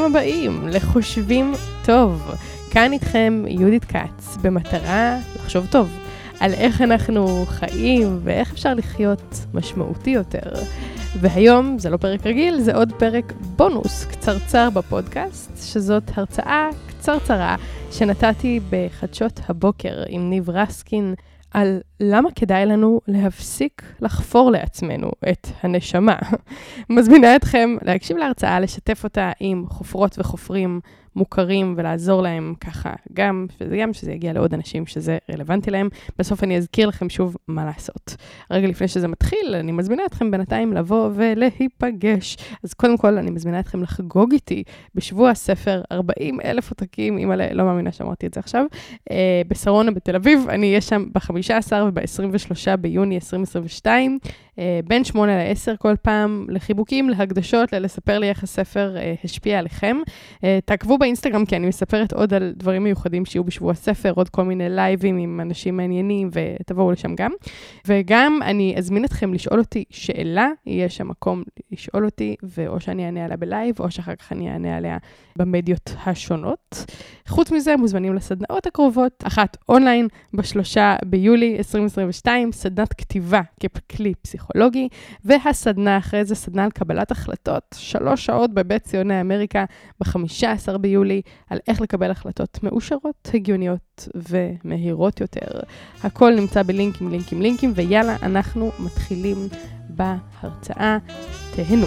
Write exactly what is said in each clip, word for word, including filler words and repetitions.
ברוכים הבאים לחושבים טוב. כאן איתכם יהודית קץ, במטרה לחשוב טוב על איך אנחנו חיים ואיך אפשר לחיות משמעותי יותר. והיום זה לא פרק רגיל, זה עוד פרק בונוס קצרצר בפודקאסט, שזאת הרצאה קצרצרה שנתתי בחדשות הבוקר עם ניב רסקין, על למה כדאי לנו להפסיק לחפור לעצמנו את הנשמה. מזמינה אתכם להקשיב להרצאה, לשתף אותה עם חופרות וחופרים מוכרים ולעזור להם ככה, גם, גם שזה יגיע לעוד אנשים שזה רלוונטי להם. בסוף אני אזכיר לכם שוב מה לעשות. רגע לפני שזה מתחיל, אני מזמינה אתכם בינתיים לבוא ולהיפגש. אז קודם כל אני מזמינה אתכם לחגוג איתי בשבוע הספר ארבעים אלף עותקים, אם לא מאמינה שאמרתי את זה עכשיו, אה, בשרונה בתל אביב. אני אהיה שם ב-חמישה עשר וב-עשרים ושלושה ביוני עשרים עשרים ושתיים, אה, בין שמונה לעשר כל פעם, לחיבוקים, להקדשות, לספר לי איך הספר אה, השפיע עליכם. אה, תעקבו באינסטגרם, כי אני מספרת עוד על דברים מיוחדים שיהיו בשבוע הספר, עוד כל מיני לייבים עם אנשים מעניינים, ותבואו לשם גם. וגם אני אזמין אתכם לשאול אותי שאלה, יהיה שם מקום לשאול אותי, ואו שאני אענה עליה בלייב, או שאחר כך אני אענה עליה במדיות השונות. חוץ מזה, מוזמנים לסדנאות הקרובות, אחת אונליין בשלושה ביולי עשרים עשרים ושתיים, סדנת כתיבה ככלי פסיכולוגי, והסדנה אחרי זה סדנה על קבלת החלטות, שלוש שעות בבית ציוני אמריקה ב-חמישה עשר ביולי, על איך לקבל החלטות מאושרות, הגיוניות ומהירות יותר. הכל נמצא בלינקים, לינקים, לינקים, ויאללה, אנחנו מתחילים בהרצאה. תהנו.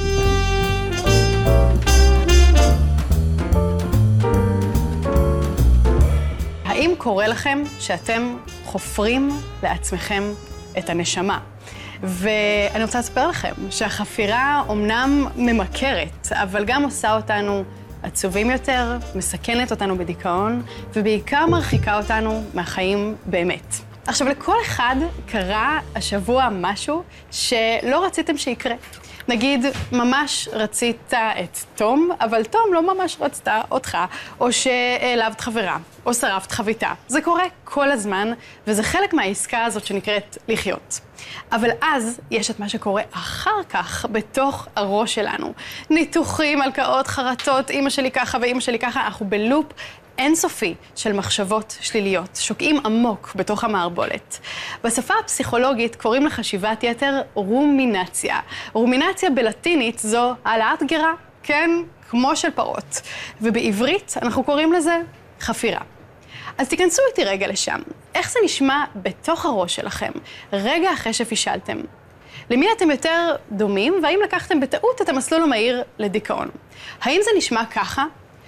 האם קורה לכם שאתם חופרים לעצמכם את הנשמה? ואני רוצה לספר לכם שהחפירה אומנם ממכרת, אבל גם עושה אותנו עצובים יותר, מסכנת אותנו בדיכאון, ובעיקר מרחיקה אותנו מהחיים באמת. עכשיו, לכל אחד קרה השבוע משהו שלא רציתם שיקרה. נגיד, ממש רצית את תום, אבל תום לא ממש רצתה אותך, או שהעלבת חברה, או שרפת חביתה. זה קורה כל הזמן, וזה חלק מהעסקה הזאת שנקראת לחיות. אבל אז יש את מה שקורה אחר כך בתוך הראש שלנו. ניתוחים, הלקאות, חרטות, אמא שלי ככה ואמא שלי ככה, אנחנו בלופ אינסופי של מחשבות שליליות, שוקעים עמוק בתוך המערבולת. בשפה הפסיכולוגית קוראים לחשיבת יתר רומינציה. רומינציה בלטינית זו העלאת גרה, כן, כמו של פרות. ובעברית אנחנו קוראים לזה חפירה. אז תיכנסו איתי רגע לשם. איך זה נשמע בתוך הראש שלכם, רגע אחרי שפישלתם? למי אתם יותר דומים, והאם לקחתם בטעות את המסלול המהיר לדיכאון? האם זה נשמע ככה?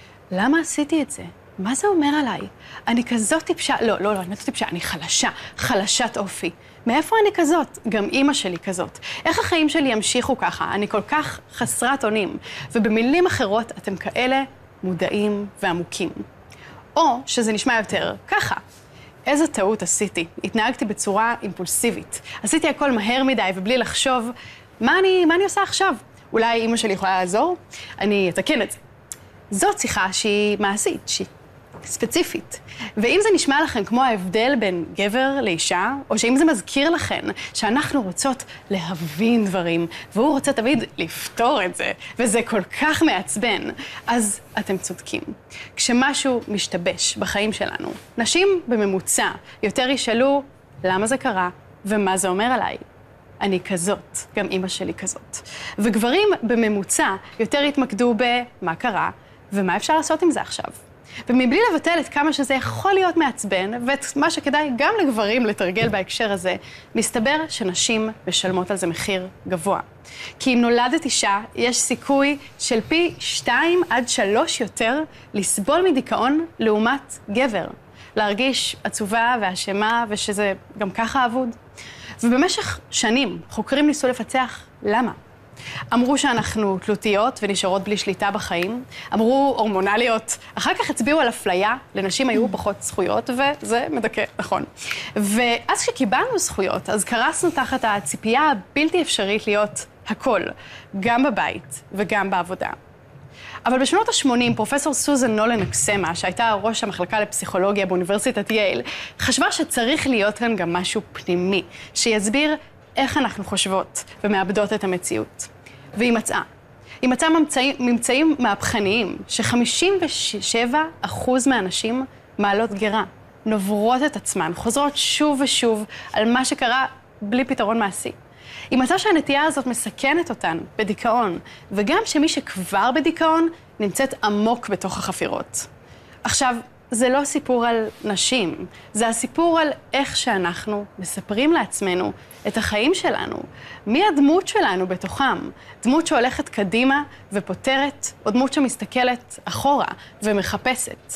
למה עשיתי את זה? מה זה אומר עליי? אני כזאת טיפשה, לא, לא, לא, אני לא טיפשה, אני חלשה, חלשת אופי. מאיפה אני כזאת? גם אמא שלי כזאת. איך החיים שלי ימשיכו ככה? אני כל כך חסרת אונים. ובמילים אחרות אתם כאלה מודעים ועמוקים. או שזה נשמע יותר ככה. איזה טעות עשיתי? התנהגתי בצורה אימפולסיבית. עשיתי הכל מהר מדי ובלי לחשוב, מה אני, מה אני עושה עכשיו? אולי אמא שלי יכולה לעזור? אני אתקן את זה. זאת שיחה שהיא מעשית, שהיא ספציפית. ואם זה נשמע לכם כמו ההבדל בין גבר לאישה, או שאם זה מזכיר לכם שאנחנו רוצות להבין דברים, והוא רוצה תמיד לפתור את זה, וזה כל כך מעצבן, אז אתם צודקים. כשמשהו משתבש בחיים שלנו, נשים בממוצע יותר ישאלו למה זה קרה ומה זה אומר עליי. אני כזאת, גם אמא שלי כזאת. וגברים בממוצע יותר יתמקדו במה קרה ומה אפשר לעשות עם זה עכשיו. ומבלי לבטל את כמה שזה יכול להיות מעצבן, ואת מה שכדאי גם לגברים לתרגל בהקשר הזה, מסתבר שנשים משלמות על זה מחיר גבוה. כי אם נולדת אישה, יש סיכוי של פי שתיים עד שלוש יותר לסבול מדיכאון לעומת גבר. להרגיש עצובה ואשמה ושזה גם ככה אבוד. ובמשך שנים חוקרים ניסו לפצח למה. אמרו שאנחנו תלותיות ונשארות בלי שליטה בחיים. אמרו הורמונליות. אחר כך הצביעו על אפליה, לנשים היו פחות זכויות, וזה מדכא, נכון. ואז כשקיבלנו זכויות, אז קרסנו תחת הציפייה הבלתי אפשרית להיות הכל, גם בבית וגם בעבודה. אבל בשנות ה-שמונים, פרופסור סוזן נולן אקסמה, שהייתה ראש המחלקה לפסיכולוגיה באוניברסיטת יייל, חשבה שצריך להיות כאן גם משהו פנימי, שיסביר איך אנחנו חושבות ומאבדות את המציאות. והיא מצאה. היא מצאה ממצאים, ממצאים מהפכניים, ש-חמישים ושבעה אחוז מהנשים מעלות גרה, נוברות את עצמן, חוזרות שוב ושוב על מה שקרה בלי פתרון מעשי. היא מצאה שהנטייה הזאת מסכנת אותן בדיכאון, וגם שמי שכבר בדיכאון נמצאת עמוק בתוך החפירות. עכשיו, זה לא סיפור על נשים, זה הסיפור על איך שאנחנו מספרים לעצמנו את החיים שלנו. מי הדמות שלנו בתוכם? דמות שהולכת קדימה ופותרת, או דמות שמסתכלת אחורה ומחפשת.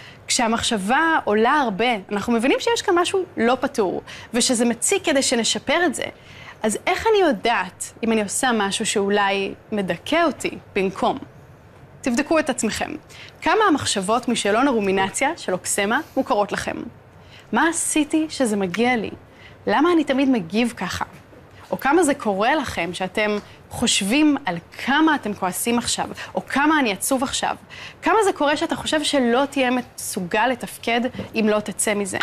כשהמחשבה עולה הרבה, אנחנו מבינים שיש כאן משהו לא פתור, ושזה מציק כדי שנשפר את זה. אז איך אני יודעת אם אני עושה משהו שאולי מדכא אותי במקום? תבדקו את עצמכם. כמה המחשבות משאלון הרומינציה של אוקסמה מוכרות לכם? מה עשיתי שזה מגיע לי? למה אני תמיד מגיב ככה? או כמה זה קורה לכם שאתם חושבים על כמה אתם כועסים עכשיו, או כמה אני עצוב עכשיו? כמה זה קורה שאתה חושב שלא תהיה מסוגל לתפקד אם לא תצא מזה?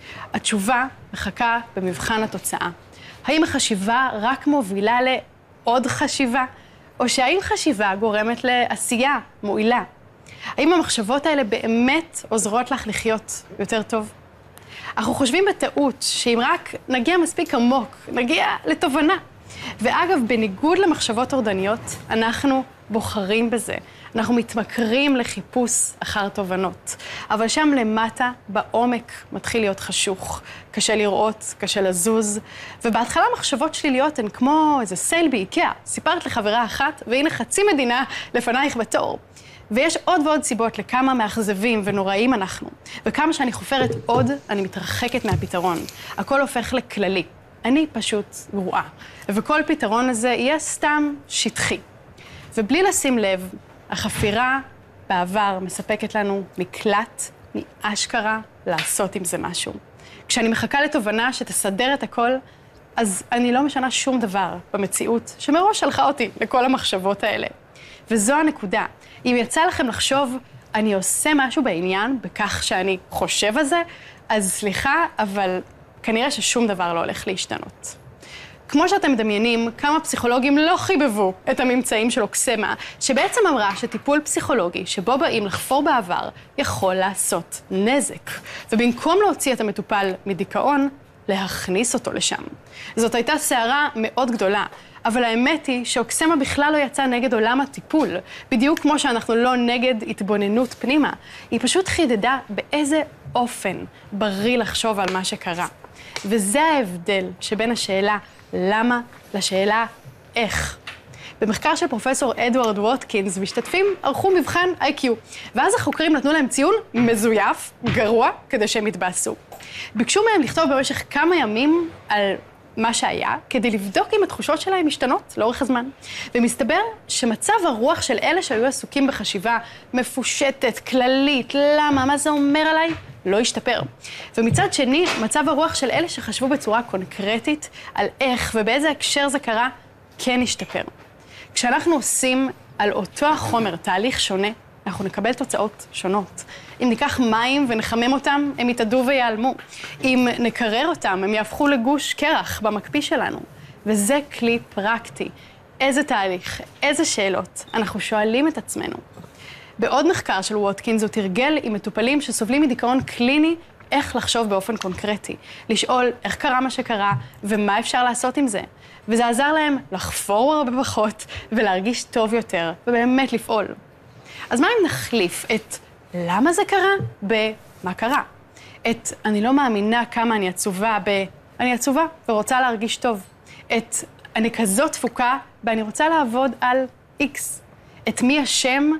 התשובה מחכה במבחן התוצאה. האם החשיבה רק מובילה לעוד חשיבה? או שהאם חשיבה גורמת לעשייה מועילה? האם המחשבות האלה באמת עוזרות לך לחיות יותר טוב? אנחנו חושבים בטעות שאם רק נגיע מספיק עמוק, נגיע לתובנה. ואגב, בניגוד למחשבות טורדניות, אנחנו בוחרים בזה. אנחנו מתמכרים לחיפוש אחר תובנות. אבל שם למטה, בעומק, מתחיל להיות חשוך. קשה לראות, קשה לזוז. ובהתחלה מחשבות שליליות הן כמו איזה סייל באיקאה. סיפרת לחברה אחת, והנה חצי מדינה לפנייך בתור. ויש עוד ועוד סיבות לכמה מאכזבים ונוראים אנחנו. וכמה שאני חופרת עוד, אני מתרחקת מהפתרון. הכל הופך לכללי. אני פשוט גרועה. וכל פתרון הזה יהיה סתם שטחי. ובלי לשים לב, החפירה בעבר מספקת לנו מקלט מאשכרה לעשות עם זה משהו. כשאני מחכה לתובנה שתסדר את הכל, אז אני לא משנה שום דבר במציאות שמראש שלחה אותי לכל המחשבות האלה. וזו הנקודה. אם יצא לכם לחשוב, אני עושה משהו בעניין בכך שאני חושב על זה, אז סליחה, אבל כנראה ששום דבר לא הולך להשתנות. כמו שאתם מדמיינים, כמה פסיכולוגים לא חיבבו את הממצאים של אוקסמה, שבעצם אמרה שטיפול פסיכולוגי שבו באים לחפור בעבר יכול לעשות נזק. ובמקום להוציא את המטופל מדיכאון, להכניס אותו לשם. זאת הייתה סערה מאוד גדולה, אבל האמת היא שאוקסמה בכלל לא יצאה נגד עולם הטיפול, בדיוק כמו שאנחנו לא נגד התבוננות פנימה. היא פשוט חידדה באיזה אופן בריא לחשוב על מה שקרה. וזה ההבדל שבין השאלה למה לשאלה איך. במחקר של פרופסור אדוארד ווטקינס, משתתפים ערכו מבחן איי קיו, ואז החוקרים נתנו להם ציון מזויף, גרוע, כדי שהם יתבאסו. ביקשו מהם לכתוב במשך כמה ימים על מה שהיה, כדי לבדוק אם התחושות שלהם משתנות לאורך הזמן. ומסתבר שמצב הרוח של אלה שהיו עסוקים בחשיבה מפושטת, כללית, למה, מה זה אומר עליי, לא השתפר. ומצד שני, מצב הרוח של אלה שחשבו בצורה קונקרטית על איך ובאיזה הקשר זה קרה, כן השתפר. כשאנחנו עושים על אותו החומר תהליך שונה, אנחנו נקבל תוצאות שונות. אם ניקח מים ונחמם אותם, הם יתאדו ויעלמו. אם נקרר אותם, הם יהפכו לגוש קרח במקפיא שלנו. וזה כלי פרקטי. איזה תהליך, איזה שאלות אנחנו שואלים את עצמנו. בעוד מחקר של ווטקינס הוא תרגל עם מטופלים שסובלים מדיכאון קליני, איך לחשוב באופן קונקרטי. לשאול איך קרה מה שקרה ומה אפשר לעשות עם זה. וזה עזר להם לחפור הרבה פחות ולהרגיש טוב יותר ובאמת לפעול. אז מה אם נחליף את למה זה קרה במה קרה? את אני לא מאמינה כמה אני עצובה ב אני עצובה ורוצה להרגיש טוב. את אני כזאת תפוקה ואני רוצה לעבוד על איקס. את מי השם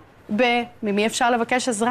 במי אפשר לבקש עזרה.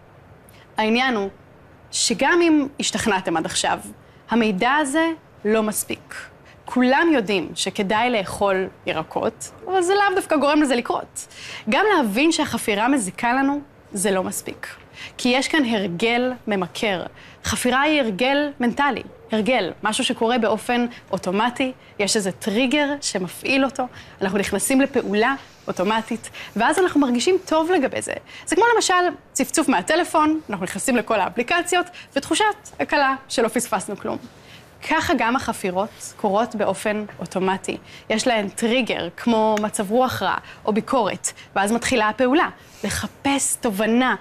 העניין הוא שגם אם השתכנעתם עד עכשיו, המידע הזה לא מספיק. כולם יודעים שכדאי לאכול ירקות, אבל זה לאו דווקא גורם לזה לקרות. גם להבין שהחפירה מזיקה לנו, זה לא מספיק. כי יש כאן הרגל ממכר. חפירה היא הרגל מנטלי, הרגל, משהו שקורה באופן אוטומטי, יש איזה טריגר שמפעיל אותו, אנחנו נכנסים לפעולה אוטומטית, ואז אנחנו מרגישים טוב לגבי זה. זה כמו למשל צפצוף מהטלפון, אנחנו נכנסים לכל האפליקציות, ותחושת הקלה שלא פספסנו כלום. ככה גם החפירות קורות באופן אוטומטי. יש להן טריגר, כמו מצב רוח רע או ביקורת, ואז מתחילה הפעולה. לחפש תובנה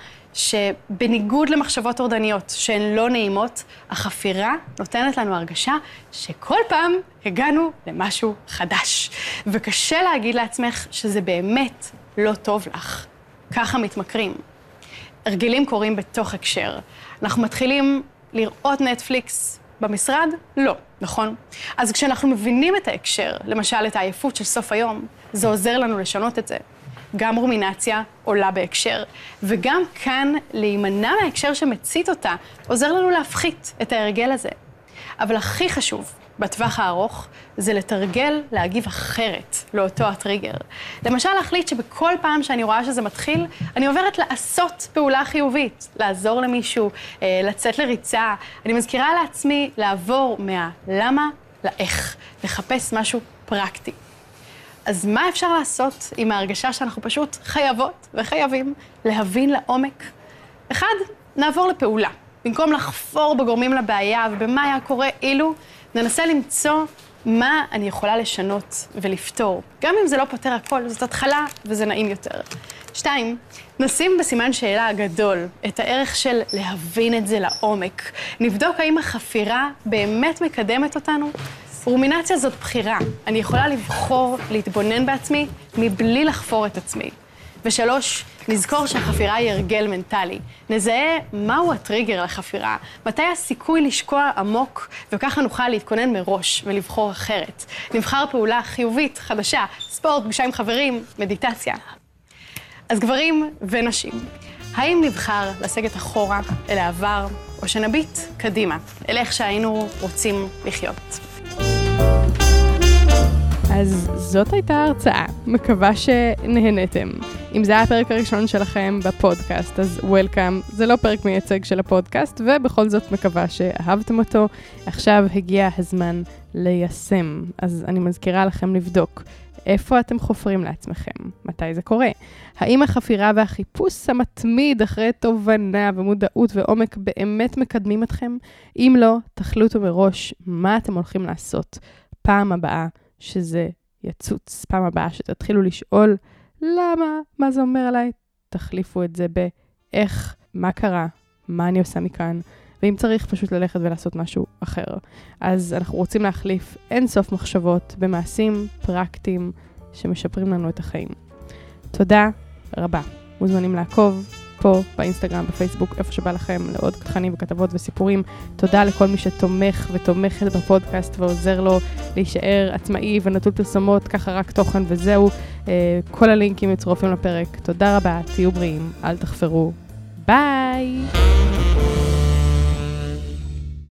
שבניגוד למחשבות טורדניות שהן לא נעימות, החפירה נותנת לנו הרגשה שכל פעם הגענו למשהו חדש. וקשה להגיד לעצמך שזה באמת לא טוב לך. ככה מתמכרים. הרגלים קורים בתוך הקשר. אנחנו מתחילים לראות נטפליקס במשרד? לא, נכון? אז כשאנחנו מבינים את ההקשר, למשל את העייפות של סוף היום, זה עוזר לנו לשנות את זה. גם רומינציה עולה בהקשר, וגם כאן להימנע מההקשר שמצית אותה, עוזר לנו להפחית את ההרגל הזה. אבל הכי חשוב בטווח הארוך זה לתרגל להגיב אחרת לאותו הטריגר. למשל להחליט שבכל פעם שאני רואה שזה מתחיל, אני עוברת לעשות פעולה חיובית, לעזור למישהו, לצאת לריצה. אני מזכירה לעצמי לעבור מהלמה לאיך, לחפש משהו פרקטי. אז מה אפשר לעשות עם ההרגשה שאנחנו פשוט חייבות וחייבים להבין לעומק? אחד, נעבור לפעולה. במקום לחפור בגורמים לבעיה ובמה היה קורה אילו, ננסה למצוא מה אני יכולה לשנות ולפתור. גם אם זה לא פותר הכל, זאת התחלה וזה נעים יותר. שתיים, נשים בסימן שאלה הגדול את הערך של להבין את זה לעומק. נבדוק האם החפירה באמת מקדמת אותנו. רומינציה זאת בחירה. אני יכולה לבחור להתבונן בעצמי מבלי לחפור את עצמי. ושלוש, נזכור שהחפירה היא הרגל מנטלי. נזהה מהו הטריגר לחפירה, מתי הסיכוי לשקוע עמוק, וככה נוכל להתכונן מראש ולבחור אחרת. נבחר פעולה חיובית, חדשה, ספורט, פגישה עם חברים, מדיטציה. אז גברים ונשים, האם נבחר לסגת אחורה אל העבר, או שנביט קדימה, אל איך שהיינו רוצים לחיות? אז זאת הייתה ההרצאה, מקווה שנהנתם. אם זה היה הפרק הראשון שלכם בפודקאסט, אז וולקאם, זה לא פרק מייצג של הפודקאסט, ובכל זאת מקווה שאהבתם אותו. עכשיו הגיע הזמן ליישם, אז אני מזכירה לכם לבדוק איפה אתם חופרים לעצמכם, מתי זה קורה. האם החפירה והחיפוש המתמיד אחרי תובנה ומודעות ועומק באמת מקדמים אתכם? אם לא, תחליטו מראש מה אתם הולכים לעשות פעם הבאה שזה יצוץ, פעם הבאה שתתחילו לשאול למה, מה זה אומר עליי, תחליפו את זה באיך, מה קרה, מה אני עושה מכאן, ואם צריך פשוט ללכת ולעשות משהו אחר. אז אנחנו רוצים להחליף אין סוף מחשבות במעשים פרקטיים שמשפרים לנו את החיים. תודה רבה. מוזמנים לעקוב פה באינסטגרם, בפייסבוק, איפה שבא לכם, לעוד תכנים וכתבות וסיפורים. תודה לכל מי שתומך ותומכת בפודקאסט ועוזר לו להישאר עצמאי ונטול פרסומות, ככה רק תוכן וזהו. כל הלינקים מצורפים לפרק. תודה רבה, תהיו בריאים, אל תחפרו. ביי!